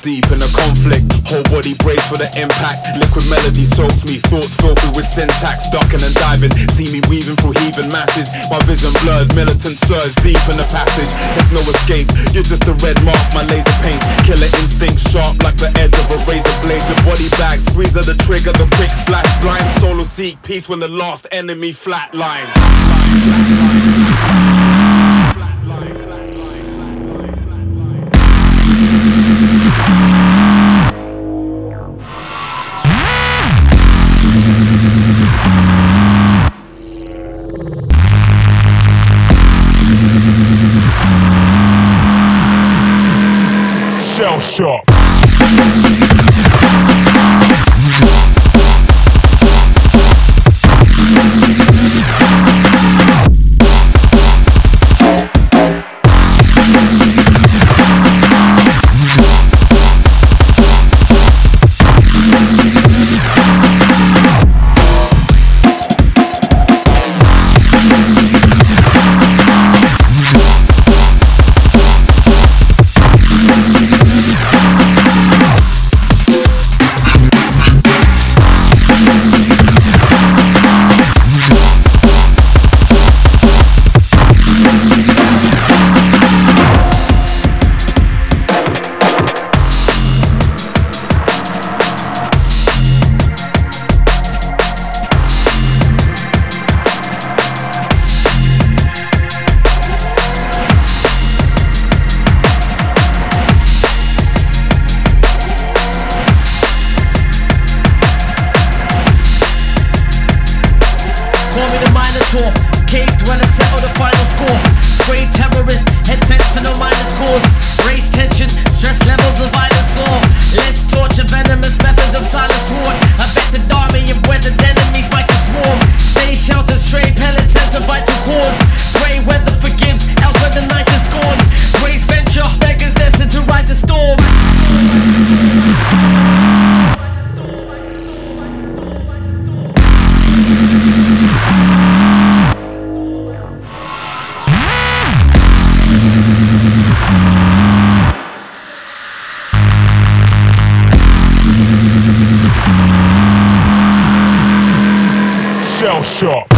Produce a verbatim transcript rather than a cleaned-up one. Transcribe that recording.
deep in a conflict. Whole body braced for the impact. Liquid melody soaks me, thoughts filthy with syntax. Ducking and diving, see me weaving through heaving masses. My vision blurred, militant surge deep in the passage. There's no escape, you're just a red mark, my laser paint. Killer instinct sharp like the edge of a razor blade. Your body bag, squeeze of the trigger, the quick flash. Blind solo seek peace when the last enemy flatlines. Shell shock. Cave dweller settle the final score. Spray terrorist, head fence for no minus cause. Race tension, stress levels of violence soar. Less torture, venomous methods of silence poured. I bet the army of weathered enemies might just swarm. Stay sheltered, stray pellets enter vital cause. Grey weather forgives, else when the night is gone. Grace venture, beggars destined to ride the storm. Shell shock.